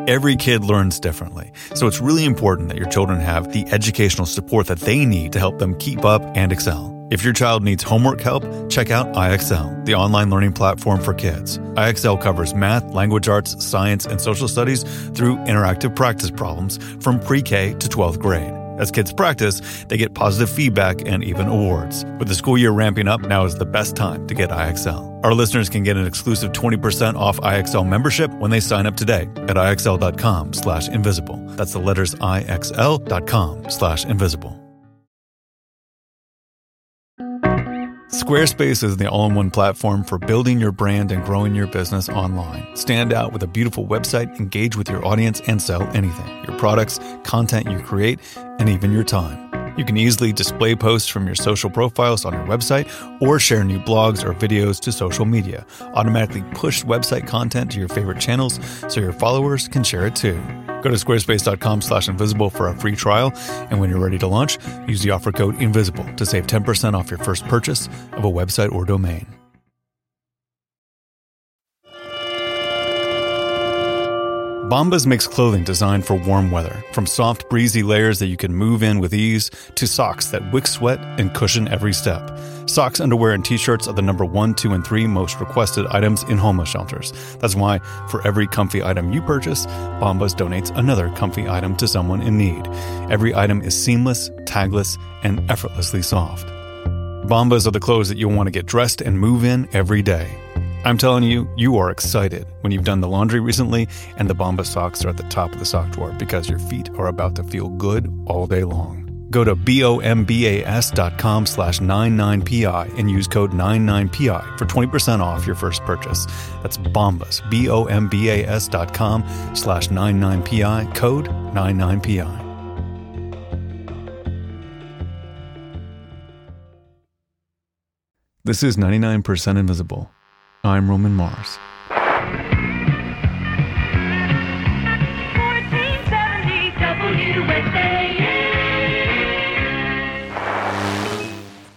Every kid learns differently, so it's really important that your children have the educational support that they need to help them keep up and excel. If your child needs homework help, check out IXL, the online learning platform for kids. IXL covers math, language arts, science, and social studies through interactive practice problems from pre-K to 12th grade. As kids practice, they get positive feedback and even awards. With the school year ramping up, now is the best time to get IXL. Our listeners can get an exclusive 20% off IXL membership when they sign up today at IXL.com/invisible. That's the letters IXL.com/invisible. Squarespace is the all-in-one platform for building your brand and growing your business online. Stand out with a beautiful website, engage with your audience, and sell anything. Your products, content you create, and even your time. You can easily display posts from your social profiles on your website or share new blogs or videos to social media. Automatically push website content to your favorite channels so your followers can share it too. Go to squarespace.com/invisible for a free trial, and when you're ready to launch, use the offer code INVISIBLE to save 10% off your first purchase of a website or domain. Bombas makes clothing designed for warm weather, from soft, breezy layers that you can move in with ease to socks that wick sweat and cushion every step. Socks, underwear, and t-shirts are the number 1, 2, and 3 most requested items in homeless shelters. That's why for every comfy item you purchase, Bombas donates another comfy item to someone in need. Every item is seamless, tagless, and effortlessly soft. Bombas are the clothes that you'll want to get dressed and move in every day. I'm telling you, you are excited when you've done the laundry recently and the Bombas socks are at the top of the sock drawer because your feet are about to feel good all day long. Go to bombas.com/99pi and use code 99pi for 20% off your first purchase. That's Bombas, bombas.com/99pi, code 99pi. This is 99% Invisible. I'm Roman Mars. 1470 WSAN.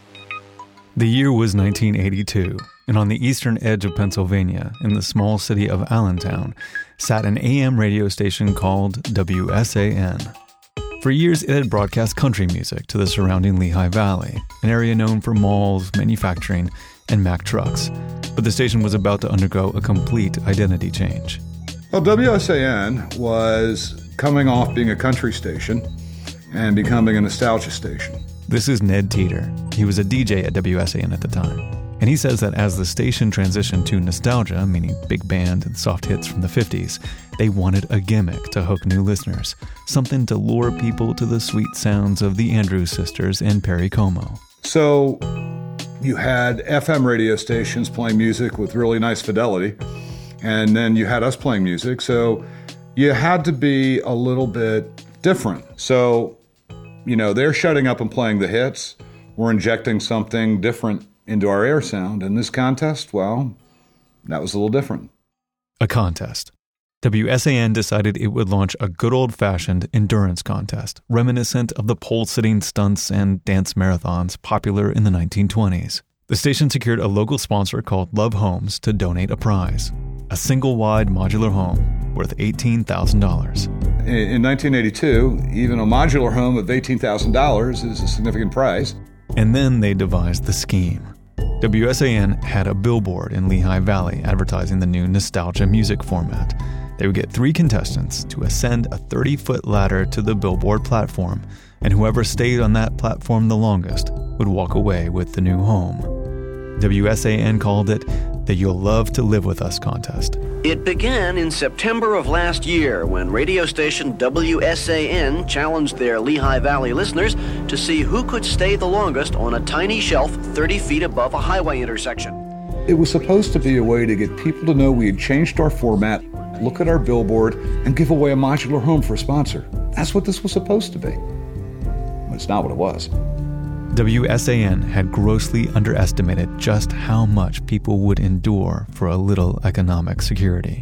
The year was 1982, and on the eastern edge of Pennsylvania, in the small city of Allentown, sat an AM radio station called WSAN. For years, it had broadcast country music to the surrounding Lehigh Valley, an area known for malls, manufacturing, and Mack trucks. But the station was about to undergo a complete identity change. Well, WSAN was coming off being a country station and becoming a nostalgia station. This is Ned Teeter. He was a DJ at WSAN at the time. And he says that as the station transitioned to nostalgia, meaning big band and soft hits from the 50s, they wanted a gimmick to hook new listeners, something to lure people to the sweet sounds of the Andrews Sisters and Perry Como. So you had FM radio stations playing music with really nice fidelity, and then you had us playing music, so you had to be a little bit different. So, they're shutting up and playing the hits. We're injecting something different into our air sound, and this contest, well, that was a little different. A contest. WSAN decided it would launch a good old-fashioned endurance contest, reminiscent of the pole-sitting stunts and dance marathons popular in the 1920s. The station secured a local sponsor called Love Homes to donate a prize, a single-wide modular home worth $18,000. In 1982, even a modular home of $18,000 is a significant prize. And then they devised the scheme. WSAN had a billboard in Lehigh Valley advertising the new nostalgia music format. They would get 3 contestants to ascend a 30-foot ladder to the billboard platform, and whoever stayed on that platform the longest would walk away with the new home. WSAN called it the You'll Love to Live With Us contest. It began in September of last year when radio station WSAN challenged their Lehigh Valley listeners to see who could stay the longest on a tiny shelf 30 feet above a highway intersection. It was supposed to be a way to get people to know we had changed our format, look at our billboard, and give away a modular home for a sponsor. That's what this was supposed to be. But it's not what it was. WSAN had grossly underestimated just how much people would endure for a little economic security.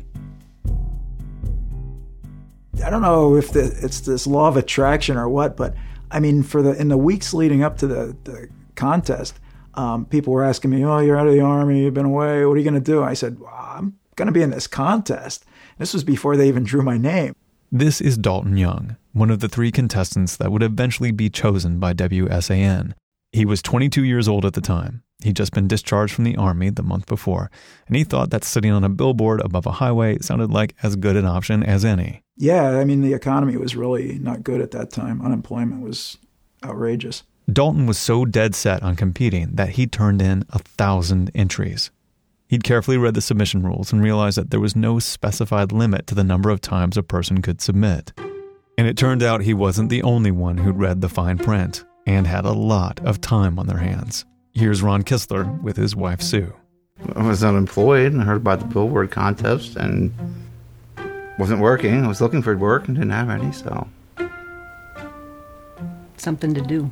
I don't know if it's this law of attraction or what, but I mean, in the weeks leading up to the contest, people were asking me, "Oh, you're out of the Army, you've been away, what are you going to do?" I said, well, going to be in this contest. This was before they even drew my name. This is Dalton Young, one of the 3 contestants that would eventually be chosen by WSAN. He was 22 years old at the time. He'd just been discharged from the Army the month before, and he thought that sitting on a billboard above a highway sounded like as good an option as any. Yeah, I mean, the economy was really not good at that time. Unemployment was outrageous. Dalton was so dead set on competing that he turned in 1,000 entries. He'd carefully read the submission rules and realized that there was no specified limit to the number of times a person could submit. And it turned out he wasn't the only one who'd read the fine print and had a lot of time on their hands. Here's Ron Kistler with his wife, Sue. I was unemployed and heard about the billboard contest and wasn't working. I was looking for work and didn't have any, so. Something to do.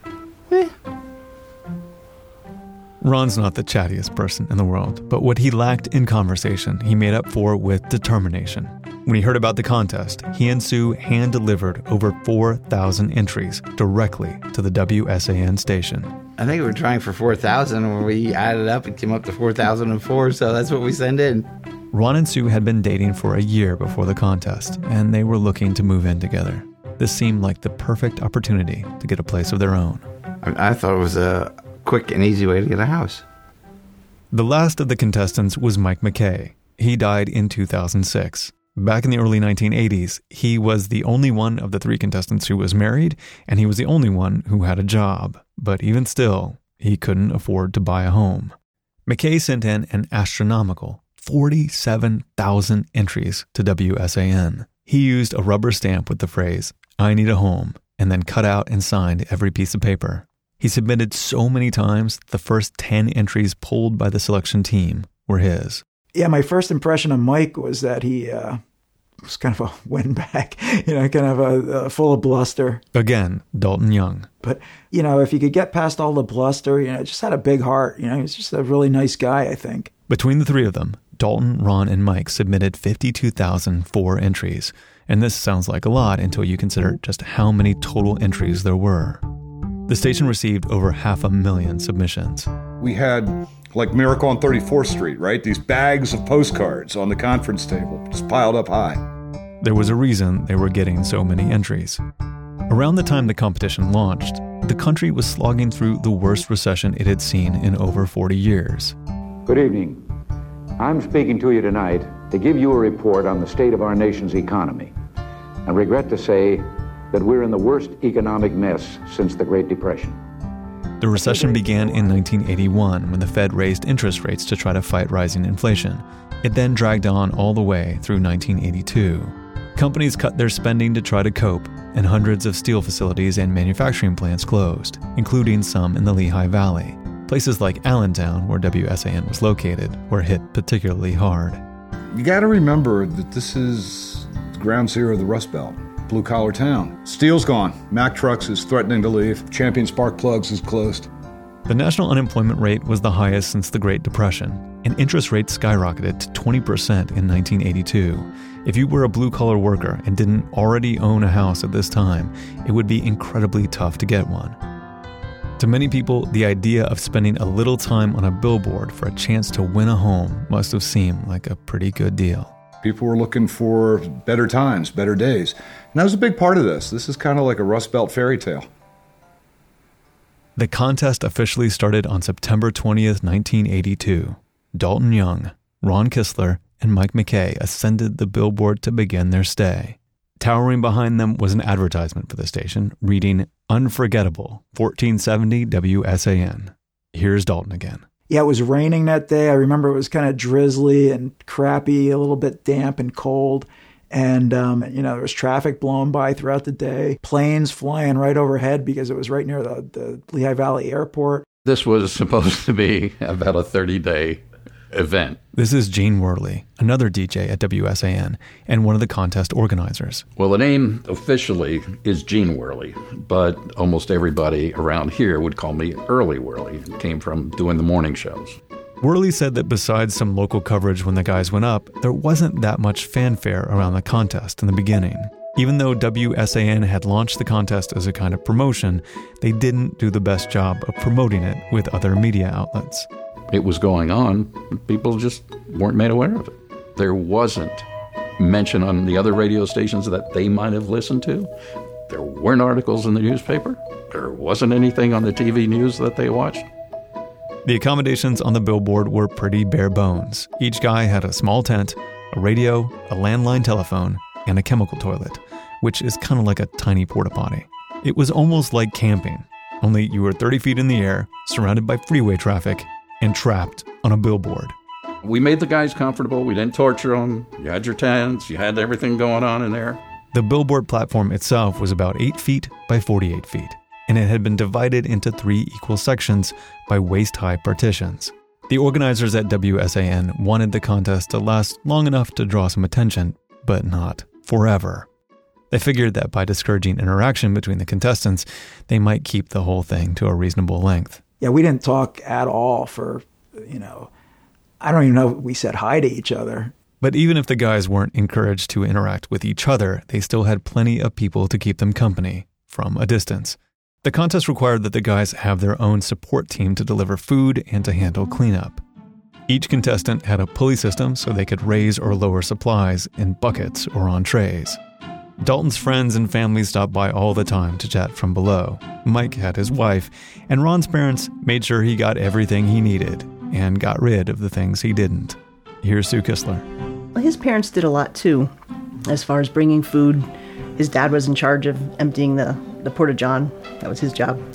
Ron's not the chattiest person in the world, but what he lacked in conversation, he made up for with determination. When he heard about the contest, he and Sue hand-delivered over 4,000 entries directly to the WSAN station. I think we were trying for 4,000 when we added up and came up to 4,004, so that's what we sent in. Ron and Sue had been dating for a year before the contest, and they were looking to move in together. This seemed like the perfect opportunity to get a place of their own. I thought it was a quick and easy way to get a house. The last of the contestants was Mike McKay. He died in 2006. Back in the early 1980s, he was the only one of the 3 contestants who was married, and he was the only one who had a job. But even still, he couldn't afford to buy a home. McKay sent in an astronomical 47,000 entries to WSAN. He used a rubber stamp with the phrase, "I need a home," and then cut out and signed every piece of paper. He submitted so many times, the first 10 entries pulled by the selection team were his. Yeah, my first impression of Mike was that he was kind of a windbag, kind of full of bluster. Again, Dalton Young. But, if you could get past all the bluster, just had a big heart. He's just a really nice guy, I think. Between the 3 of them, Dalton, Ron, and Mike submitted 52,004 entries. And this sounds like a lot until you consider just how many total entries there were. The station received over 500,000 submissions. We had, like Miracle on 34th Street, right? These bags of postcards on the conference table, just piled up high. There was a reason they were getting so many entries. Around the time the competition launched, the country was slogging through the worst recession it had seen in over 40 years. Good evening. I'm speaking to you tonight to give you a report on the state of our nation's economy. I regret to say that we're in the worst economic mess since the Great Depression. The recession began in 1981 when the Fed raised interest rates to try to fight rising inflation. It then dragged on all the way through 1982. Companies cut their spending to try to cope, and hundreds of steel facilities and manufacturing plants closed, including some in the Lehigh Valley. Places like Allentown, where WSAN was located, were hit particularly hard. You got to remember that this is ground zero of the Rust Belt. Blue-collar town. Steel's gone. Mack Trucks is threatening to leave. Champion Spark Plugs is closed. The national unemployment rate was the highest since the Great Depression, and interest rates skyrocketed to 20% in 1982. If you were a blue-collar worker and didn't already own a house at this time, it would be incredibly tough to get one. To many people, the idea of spending a little time on a billboard for a chance to win a home must have seemed like a pretty good deal. People were looking for better times, better days. And that was a big part of this. This is kind of like a Rust Belt fairy tale. The contest officially started on September 20th, 1982. Dalton Young, Ron Kistler, and Mike McKay ascended the billboard to begin their stay. Towering behind them was an advertisement for the station reading, "Unforgettable, 1470 WSAN." Here's Dalton again. Yeah, it was raining that day. I remember it was kind of drizzly and crappy, a little bit damp and cold. And, there was traffic blowing by throughout the day, planes flying right overhead because it was right near the Lehigh Valley Airport. This was supposed to be about a 30-day event. This is Gene Worley, another DJ at WSAN and one of the contest organizers. Well, the name officially is Gene Worley, but almost everybody around here would call me Early Worley. It came from doing the morning shows. Worley said that besides some local coverage when the guys went up, there wasn't that much fanfare around the contest in the beginning. Even though WSAN had launched the contest as a kind of promotion, they didn't do the best job of promoting it with other media outlets. It was going on, people just weren't made aware of it. There wasn't mention on the other radio stations that they might have listened to. There weren't articles in the newspaper. There wasn't anything on the TV news that they watched. The accommodations on the billboard were pretty bare bones. Each guy had a small tent, a radio, a landline telephone, and a chemical toilet, which is kind of like a tiny porta potty. It was almost like camping, only you were 30 feet in the air, surrounded by freeway traffic, and trapped on a billboard. We made the guys comfortable. We didn't torture them. You had your tents. You had everything going on in there. The billboard platform itself was about 8 feet by 48 feet, and it had been divided into 3 equal sections by waist-high partitions. The organizers at WSAN wanted the contest to last long enough to draw some attention, but not forever. They figured that by discouraging interaction between the contestants, they might keep the whole thing to a reasonable length. Yeah, we didn't talk at all for, I don't even know if we said hi to each other. But even if the guys weren't encouraged to interact with each other, they still had plenty of people to keep them company from a distance. The contest required that the guys have their own support team to deliver food and to handle cleanup. Each contestant had a pulley system so they could raise or lower supplies in buckets or on trays. Dalton's friends and family stopped by all the time to chat from below. Mike had his wife, and Ron's parents made sure he got everything he needed and got rid of the things he didn't. Here's Sue Kistler. Well, his parents did a lot too, as far as bringing food. His dad was in charge of emptying the porta-john. That was his job.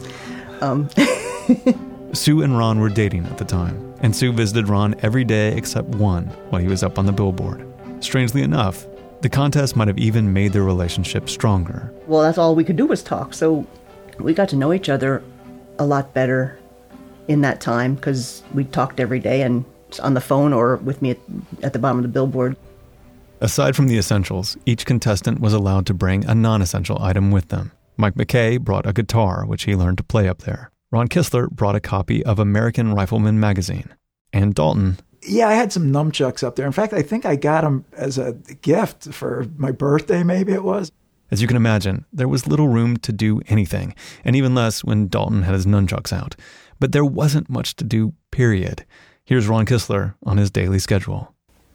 Sue and Ron were dating at the time, and Sue visited Ron every day except one while he was up on the billboard. Strangely enough, the contest might have even made their relationship stronger. Well, that's all we could do was talk, so we got to know each other a lot better in that time because we talked every day and on the phone or with me at the bottom of the billboard. Aside from the essentials, each contestant was allowed to bring a non-essential item with them. Mike McKay brought a guitar, which he learned to play up there. Ron Kistler brought a copy of American Rifleman magazine. And Dalton... Yeah, I had some nunchucks up there. In fact, I think I got them as a gift for my birthday, maybe it was. As you can imagine, there was little room to do anything, and even less when Dalton had his nunchucks out. But there wasn't much to do, period. Here's Ron Kistler on his daily schedule.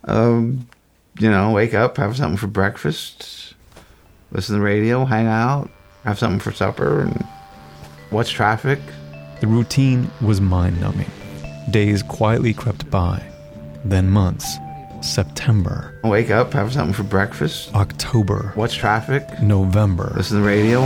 Wake up, have something for breakfast, listen to the radio, hang out, have something for supper, and watch traffic. The routine was mind-numbing. Days quietly crept by. Then months. September. Wake up, have something for breakfast. October. Watch traffic. November. Listen to the radio.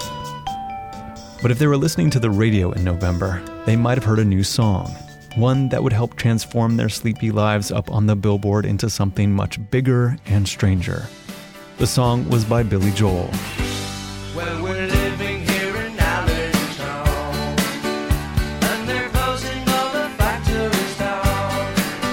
But if they were listening to the radio in November, they might have heard a new song. One that would help transform their sleepy lives up on the billboard into something much bigger and stranger. The song was by Billy Joel. Well, we're living here in Allentown, and they're closing all the factories down.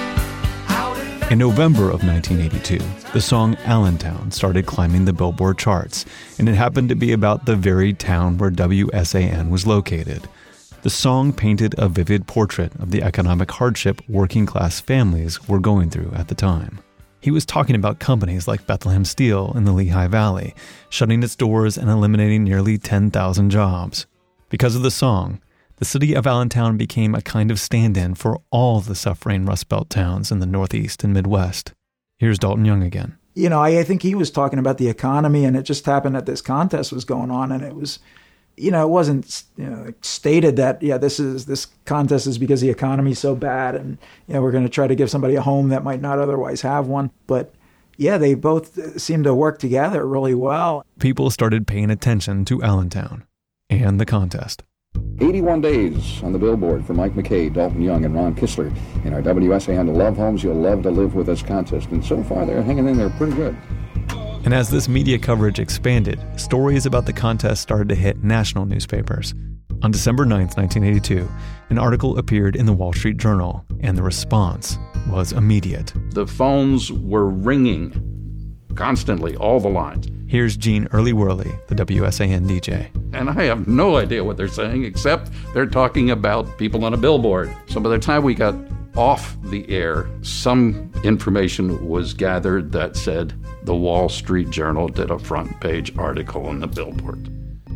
In November of 1982, the song Allentown started climbing the Billboard charts, and it happened to be about the very town where WSAN was located. The song painted a vivid portrait of the economic hardship working-class families were going through at the time. He was talking about companies like Bethlehem Steel in the Lehigh Valley, shutting its doors and eliminating nearly 10,000 jobs. Because of the song, the city of Allentown became a kind of stand-in for all the suffering Rust Belt towns in the Northeast and Midwest. Here's Dalton Young again. I think he was talking about the economy, and it just happened that this contest was going on, and it was... it wasn't stated that, this contest is because the economy's so bad and, we're going to try to give somebody a home that might not otherwise have one. But, they both seem to work together really well. People started paying attention to Allentown and the contest. 81 days on the billboard for Mike McKay, Dalton Young, and Ron Kistler in our WSAN Love Homes You'll Love to Live With Us contest. And so far, they're hanging in there pretty good. And as this media coverage expanded, stories about the contest started to hit national newspapers. On December 9th, 1982, an article appeared in the Wall Street Journal, and the response was immediate. The phones were ringing constantly, all the lines. Here's Gene Early-Worley, the WSAN DJ. And I have no idea what they're saying, except they're talking about people on a billboard. So by the time we got off the air, some information was gathered that said the Wall Street Journal did a front page article on the billboard.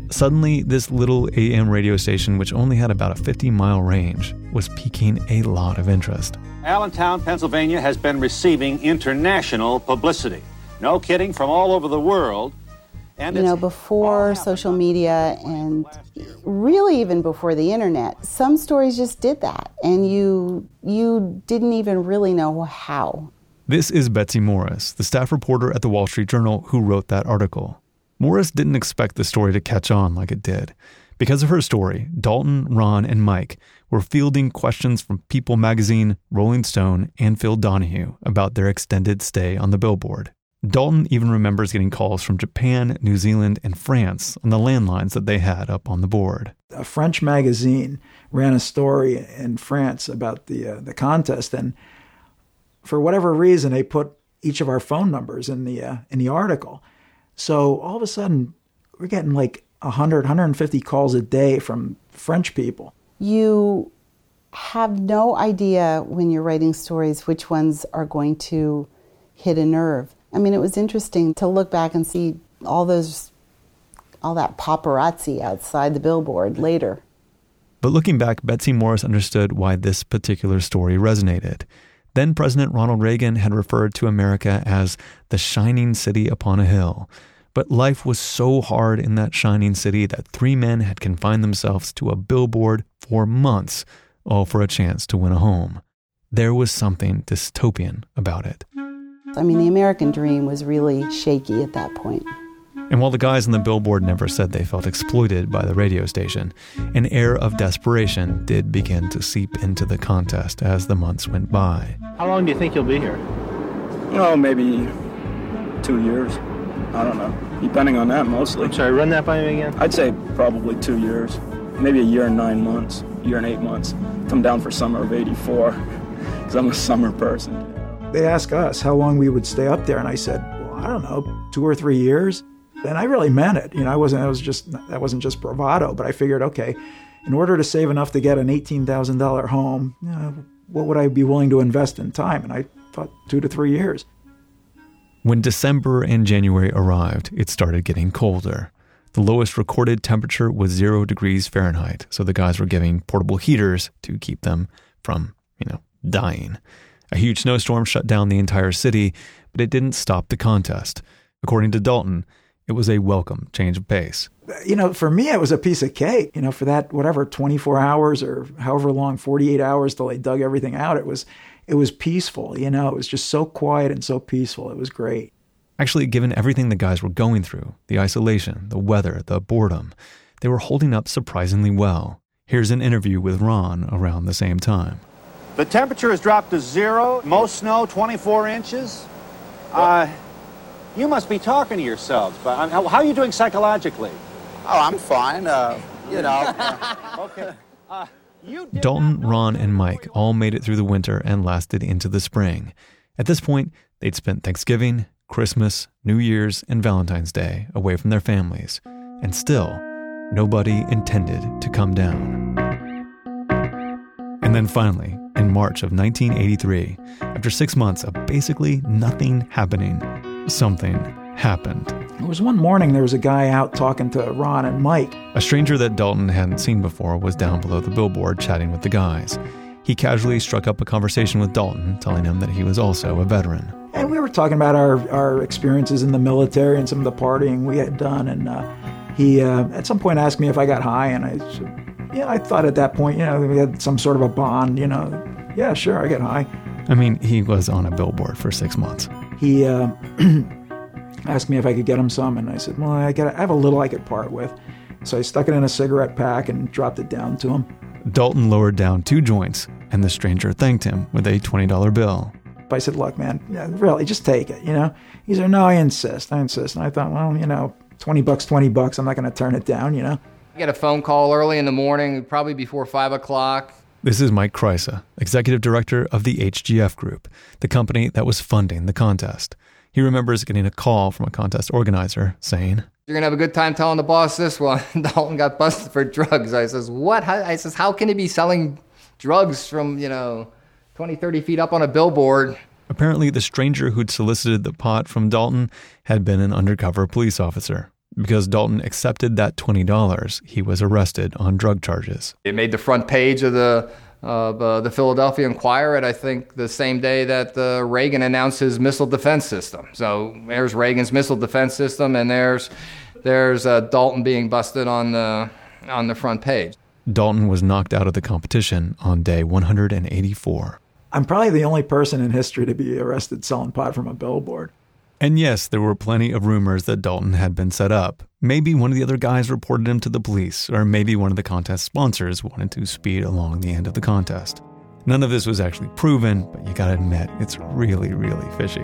Suddenly, this little AM radio station, which only had about a 50-mile range, was piquing a lot of interest. Allentown, Pennsylvania has been receiving international publicity. No kidding, from all over the world. And before social media and really even before the internet, some stories just did that, and you didn't even really know how. This is Betsy Morris, the staff reporter at the Wall Street Journal who wrote that article. Morris didn't expect the story to catch on like it did. Because of her story, Dalton, Ron, and Mike were fielding questions from People magazine, Rolling Stone, and Phil Donahue about their extended stay on the billboard. Dalton even remembers getting calls from Japan, New Zealand, and France on the landlines that they had up on the board. A French magazine ran a story in France about the contest, and for whatever reason, they put each of our phone numbers in the article. So all of a sudden, we're getting like 100, 150 calls a day from French people. You have no idea when you're writing stories which ones are going to hit a nerve. I mean, it was interesting to look back and see all that paparazzi outside the billboard later. But looking back, Betsy Morris understood why this particular story resonated. Then President Ronald Reagan had referred to America as the shining city upon a hill. But life was so hard in that shining city that 3 men had confined themselves to a billboard for months, all for a chance to win a home. There was something dystopian about it. I mean, the American dream was really shaky at that point. And while the guys on the billboard never said they felt exploited by the radio station, an air of desperation did begin to seep into the contest as the months went by. How long do you think you'll be here? Oh, maybe 2 years. I don't know. Depending on that, mostly. I'm sorry, run that by me again? I'd say probably 2 years. Maybe a year and 9 months. Year and 8 months. Come down for summer of '84, because I'm a summer person. They asked us how long we would stay up there, and I said, well, I don't know, 2 or 3 years. And I really meant it. That wasn't just bravado, but I figured, okay, in order to save enough to get an $18,000 home, what would I be willing to invest in time? And I thought 2 to 3 years. When December and January arrived, it started getting colder. The lowest recorded temperature was 0 degrees Fahrenheit, so the guys were giving portable heaters to keep them from, dying. A huge snowstorm shut down the entire city, but it didn't stop the contest. According to Dalton, it was a welcome change of pace. For me, it was a piece of cake. For that, 24 hours or however long, 48 hours till they dug everything out, it was peaceful. It was just so quiet and so peaceful. It was great. Actually, given everything the guys were going through, the isolation, the weather, the boredom, they were holding up surprisingly well. Here's an interview with Ron around the same time. The temperature has dropped to 0. Most snow, 24 inches. You must be talking to yourselves. But how are you doing psychologically? Oh, I'm fine. Okay. Dalton, Ron, and Mike all made it through the winter and lasted into the spring. At this point, they'd spent Thanksgiving, Christmas, New Year's, and Valentine's Day away from their families. And still, nobody intended to come down. And then finally, in March of 1983, after 6 months of basically nothing happening, something happened. It was one morning, there was a guy out talking to Ron and Mike. A stranger that Dalton hadn't seen before was down below the billboard chatting with the guys. He casually struck up a conversation with Dalton, telling him that he was also a veteran. And we were talking about our experiences in the military and some of the partying we had done. And he at some point asked me if I got high, and I said, yeah, I thought at that point, we had some sort of a bond, yeah, sure, I get high. I mean, he was on a billboard for 6 months. He asked me if I could get him some, and I said, well, I have a little I could part with. So I stuck it in a cigarette pack and dropped it down to him. Dalton lowered down 2 joints, and the stranger thanked him with a $20 bill. I said, look, man, really, just take it, He said, no, I insist. And I thought, well, $20, I'm not going to turn it down, I get a phone call early in the morning, probably before 5 o'clock. This is Mike Kreisa, executive director of the HGF Group, the company that was funding the contest. He remembers getting a call from a contest organizer saying, you're going to have a good time telling the boss this one. Dalton got busted for drugs. I says, what? I says, how can he be selling drugs from, 20, 30 feet up on a billboard? Apparently, the stranger who'd solicited the pot from Dalton had been an undercover police officer. Because Dalton accepted that $20, he was arrested on drug charges. It made the front page of the Philadelphia Inquirer at, I think, the same day that Reagan announced his missile defense system. So there's Reagan's missile defense system, and there's Dalton being busted on the front page. Dalton was knocked out of the competition on day 184. I'm probably the only person in history to be arrested selling pot from a billboard. And yes, there were plenty of rumors that Dalton had been set up. Maybe one of the other guys reported him to the police, or maybe one of the contest sponsors wanted to speed along the end of the contest. None of this was actually proven, but you gotta admit, it's really, really fishy.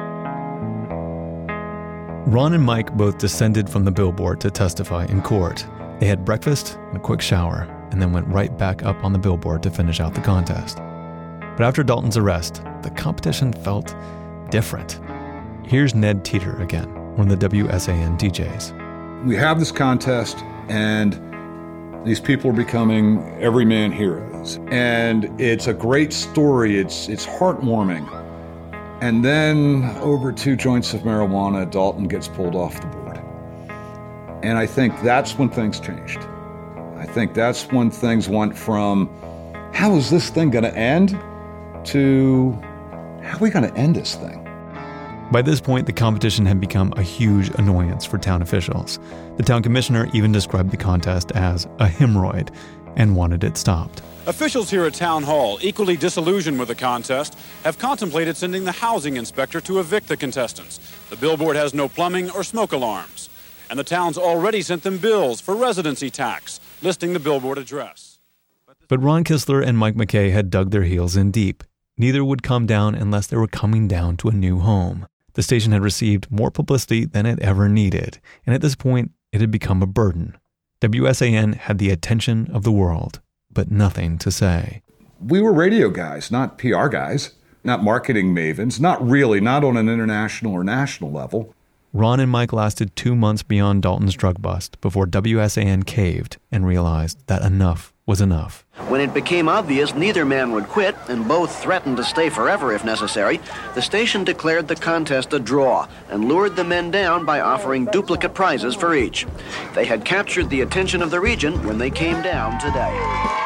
Ron and Mike both descended from the billboard to testify in court. They had breakfast and a quick shower, and then went right back up on the billboard to finish out the contest. But after Dalton's arrest, the competition felt different. Here's Ned Teeter again, one of the WSAN DJs. We have this contest, and these people are becoming everyman heroes. And it's a great story. It's heartwarming. And then over 2 joints of marijuana, Dalton gets pulled off the board. And I think that's when things changed. I think that's when things went from, how is this thing going to end, to how are we going to end this thing? By this point, the competition had become a huge annoyance for town officials. The town commissioner even described the contest as a hemorrhoid and wanted it stopped. Officials here at Town Hall, equally disillusioned with the contest, have contemplated sending the housing inspector to evict the contestants. The billboard has no plumbing or smoke alarms. And the town's already sent them bills for residency tax, listing the billboard address. But Ron Kistler and Mike McKay had dug their heels in deep. Neither would come down unless they were coming down to a new home. The station had received more publicity than it ever needed, and at this point, it had become a burden. WSAN had the attention of the world, but nothing to say. We were radio guys, not PR guys, not marketing mavens, not on an international or national level. Ron and Mike lasted 2 months beyond Dalton's drug bust before WSAN caved and realized that enough was enough. When it became obvious neither man would quit, and both threatened to stay forever if necessary, the station declared the contest a draw and lured the men down by offering duplicate prizes for each. They had captured the attention of the region when they came down today.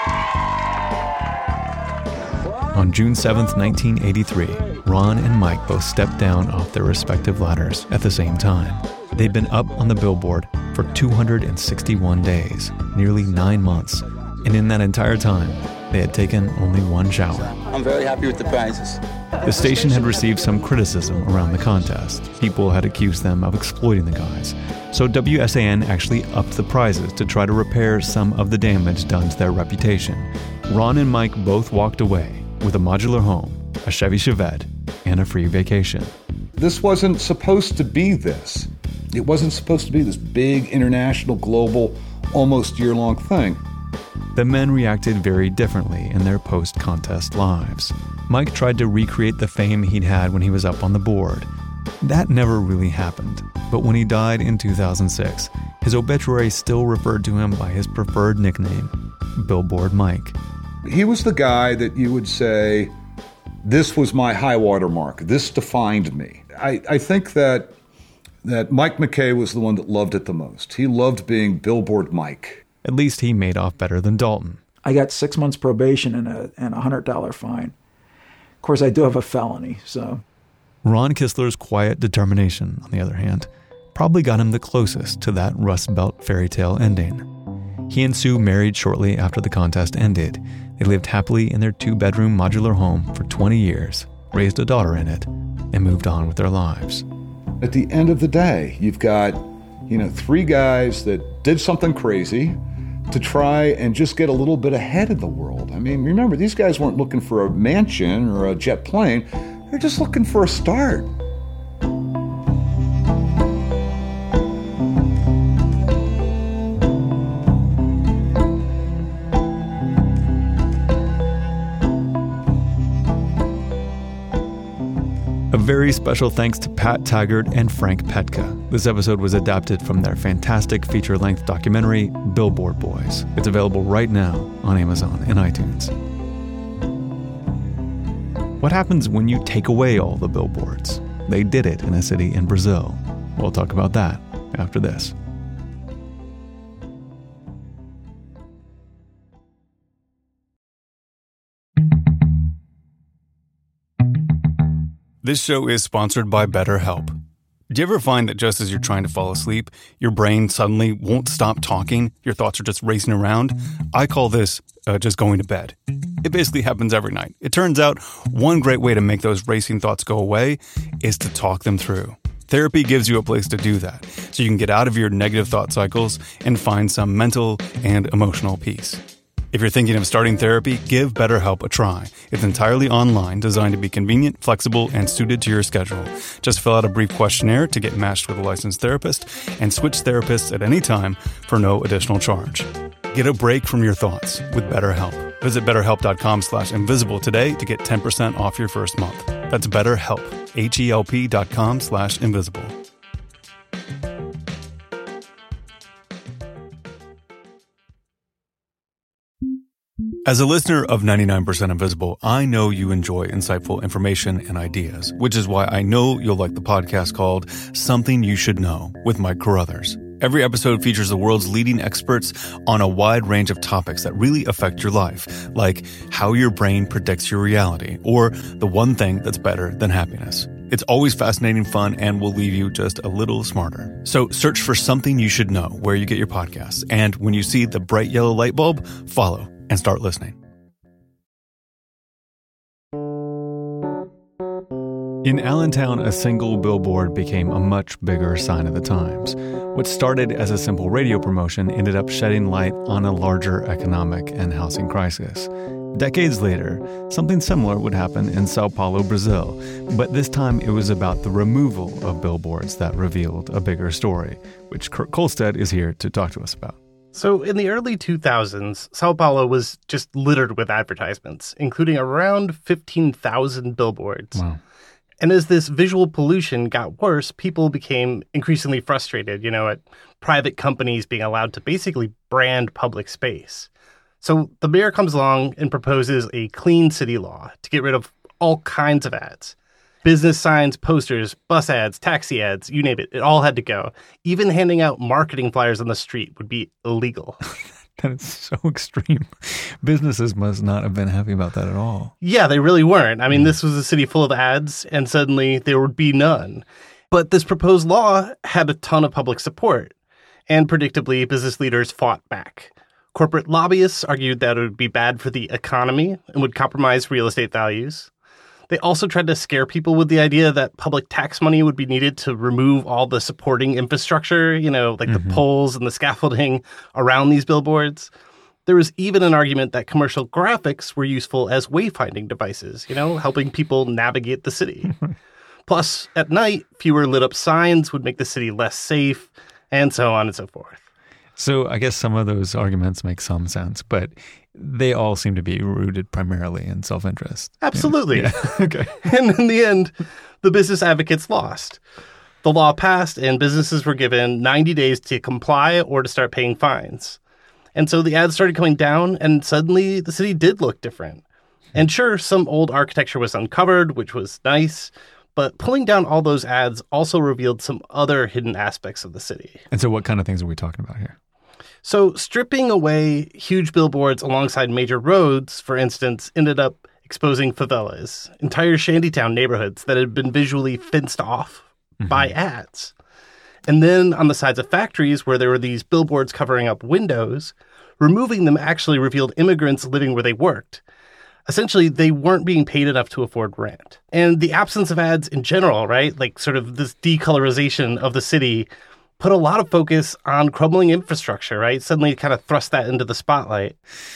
On June 7th, 1983, Ron and Mike both stepped down off their respective ladders at the same time. They'd been up on the billboard for 261 days, nearly 9 months. And in that entire time, they had taken only one shower. I'm very happy with the prizes. The station had received some criticism around the contest. People had accused them of exploiting the guys. So WSAN actually upped the prizes to try to repair some of the damage done to their reputation. Ron and Mike both walked away with a modular home, a Chevy Chevette, and a free vacation. This wasn't supposed to be this. It wasn't supposed to be this big, international, global, almost year-long thing. The men reacted very differently in their post-contest lives. Mike tried to recreate the fame he'd had when he was up on the board. That never really happened, but when he died in 2006, his obituary still referred to him by his preferred nickname, Billboard Mike. He was the guy that you would say, this was my high water mark. This defined me. I think that Mike McKay was the one that loved it the most. He loved being Billboard Mike. At least he made off better than Dalton. I got 6 months probation and a $100 fine. Of course, I do have a felony, so. Ron Kistler's quiet determination, on the other hand, probably got him the closest to that Rust Belt fairy tale ending. He and Sue married shortly after the contest ended. They lived happily in their 2-bedroom modular home for 20 years, raised a daughter in it, and moved on with their lives. At the end of the day, you've got, 3 guys that did something crazy to try and just get a little bit ahead of the world. I mean, remember, these guys weren't looking for a mansion or a jet plane. They're just looking for a start. A very special thanks to Pat Taggart and Frank Petka. This episode was adapted from their fantastic feature-length documentary, Billboard Boys. It's available right now on Amazon and iTunes. What happens when you take away all the billboards? They did it in a city in Brazil. We'll talk about that after this. This show is sponsored by BetterHelp. Do you ever find that just as you're trying to fall asleep, your brain suddenly won't stop talking? Your thoughts are just racing around? I call this just going to bed. It basically happens every night. It turns out one great way to make those racing thoughts go away is to talk them through. Therapy gives you a place to do that, so you can get out of your negative thought cycles and find some mental and emotional peace. If you're thinking of starting therapy, give BetterHelp a try. It's entirely online, designed to be convenient, flexible, and suited to your schedule. Just fill out a brief questionnaire to get matched with a licensed therapist and switch therapists at any time for no additional charge. Get a break from your thoughts with BetterHelp. Visit BetterHelp.com/invisible today to get 10% off your first month. That's BetterHelp, HELP.com/invisible. As a listener of 99% Invisible, I know you enjoy insightful information and ideas, which is why I know you'll like the podcast called Something You Should Know with Mike Carruthers. Every episode features the world's leading experts on a wide range of topics that really affect your life, like how your brain predicts your reality, or the one thing that's better than happiness. It's always fascinating, fun, and will leave you just a little smarter. So search for Something You Should Know where you get your podcasts. And when you see the bright yellow light bulb, follow and start listening. In Allentown, a single billboard became a much bigger sign of the times. What started as a simple radio promotion ended up shedding light on a larger economic and housing crisis. Decades later, something similar would happen in Sao Paulo, Brazil, but this time it was about the removal of billboards that revealed a bigger story, which Kurt Kolstad is here to talk to us about. So in the early 2000s, Sao Paulo was just littered with advertisements, including around 15,000 billboards. Wow. And as this visual pollution got worse, people became increasingly frustrated, at private companies being allowed to basically brand public space. So the mayor comes along and proposes a clean city law to get rid of all kinds of ads. Business signs, posters, bus ads, taxi ads, you name it. It all had to go. Even handing out marketing flyers on the street would be illegal. That is so extreme. Businesses must not have been happy about that at all. Yeah, they really weren't. I mean, this was a city full of ads, and suddenly there would be none. But this proposed law had a ton of public support, and predictably, business leaders fought back. Corporate lobbyists argued that it would be bad for the economy and would compromise real estate values. They also tried to scare people with the idea that public tax money would be needed to remove all the supporting infrastructure, like the poles and the scaffolding around these billboards. There was even an argument that commercial graphics were useful as wayfinding devices, helping people navigate the city. Plus, at night, fewer lit up signs would make the city less safe, and so on and so forth. So I guess some of those arguments make some sense, but they all seem to be rooted primarily in self-interest. Absolutely. Yeah. Okay. And in the end, the business advocates lost. The law passed and businesses were given 90 days to comply or to start paying fines. And so the ads started coming down and suddenly the city did look different. And sure, some old architecture was uncovered, which was nice, but pulling down all those ads also revealed some other hidden aspects of the city. And so what kind of things are we talking about here? So stripping away huge billboards alongside major roads, for instance, ended up exposing favelas, entire shantytown neighborhoods that had been visually fenced off by ads. And then on the sides of factories where there were these billboards covering up windows, removing them actually revealed immigrants living where they worked. Essentially, they weren't being paid enough to afford rent. And the absence of ads in general, right? Like sort of this decolorization of the city put a lot of focus on crumbling infrastructure, right? Suddenly kind of thrust that into the spotlight.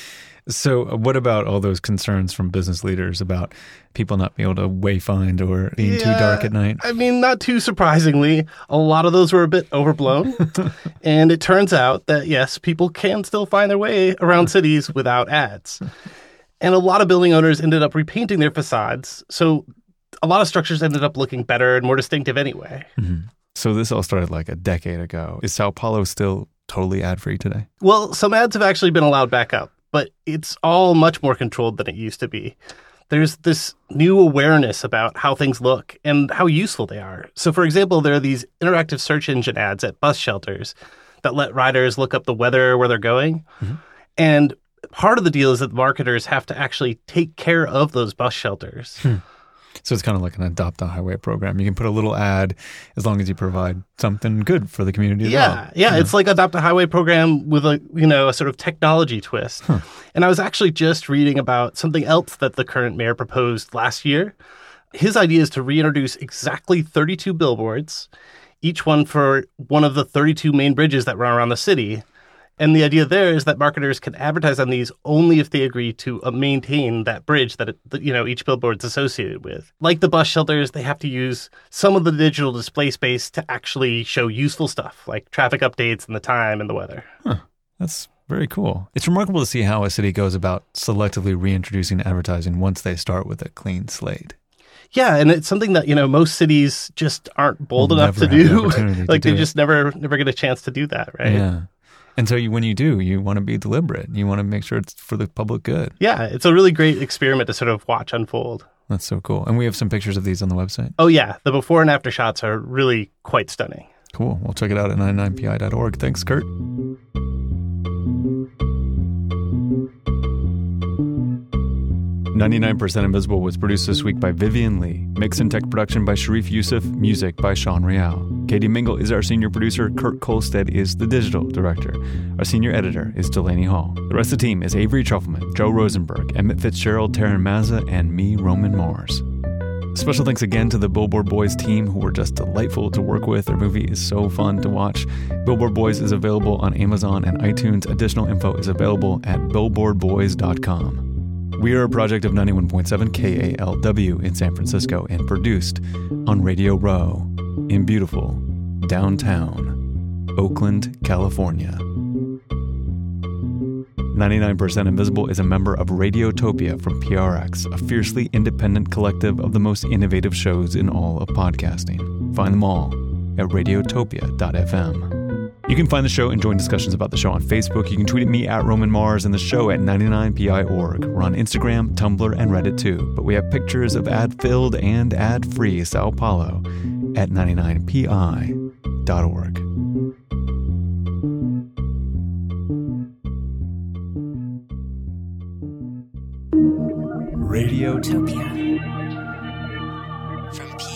So what about all those concerns from business leaders about people not being able to wayfind or being too dark at night? I mean, not too surprisingly, a lot of those were a bit overblown. And it turns out that, yes, people can still find their way around cities without ads. And a lot of building owners ended up repainting their facades. So a lot of structures ended up looking better and more distinctive anyway. Mm-hmm. So this all started like a decade ago. Is Sao Paulo still totally ad-free today? Well, some ads have actually been allowed back up, but it's all much more controlled than it used to be. There's this new awareness about how things look and how useful they are. So, for example, there are these interactive search engine ads at bus shelters that let riders look up the weather where they're going. Mm-hmm. And part of the deal is that marketers have to actually take care of those bus shelters. So it's kind of like an Adopt a Highway program. You can put a little ad as long as you provide something good for the community. Yeah. It's like Adopt a Highway program with a sort of technology twist. Huh. And I was actually just reading about something else that the current mayor proposed last year. His idea is to reintroduce exactly 32 billboards, each one for one of the 32 main bridges that run around the city. And the idea there is that marketers can advertise on these only if they agree to maintain that bridge that each billboard's associated with. Like the bus shelters, they have to use some of the digital display space to actually show useful stuff, like traffic updates and the time and the weather. Huh. That's very cool. It's remarkable to see how a city goes about selectively reintroducing advertising once they start with a clean slate. Yeah, and it's something that, most cities just aren't bold enough to do. Like they just never get a chance to do that, right? Yeah. And so when you do, you want to be deliberate. You want to make sure it's for the public good. Yeah, it's a really great experiment to sort of watch unfold. That's so cool. And we have some pictures of these on the website. Oh, yeah. The before and after shots are really quite stunning. Cool. We'll check it out at 99pi.org. Thanks, Kurt. 99% Invisible was produced this week by Vivian Lee. Mix and tech production by Sharif Youssef. Music by Sean Real. Katie Mingle is our senior producer. Kurt Kolstad is the digital director. Our senior editor is Delaney Hall. The rest of the team is Avery Trufelman, Joe Rosenberg, Emmett Fitzgerald, Taryn Mazza, and me, Roman Mars. Special thanks again to the Billboard Boys team, who were just delightful to work with. Their movie is so fun to watch. Billboard Boys is available on Amazon and iTunes. Additional info is available at billboardboys.com. We are a project of 91.7 KALW in San Francisco and produced on Radio Row in beautiful downtown Oakland, California. 99% Invisible is a member of Radiotopia from PRX, a fiercely independent collective of the most innovative shows in all of podcasting. Find them all at radiotopia.fm. You can find the show and join discussions about the show on Facebook. You can tweet at me at Roman Mars and the show at 99pi.org. We're on Instagram, Tumblr, and Reddit too. But we have pictures of ad-filled and ad-free Sao Paulo at 99pi.org. Radiotopia from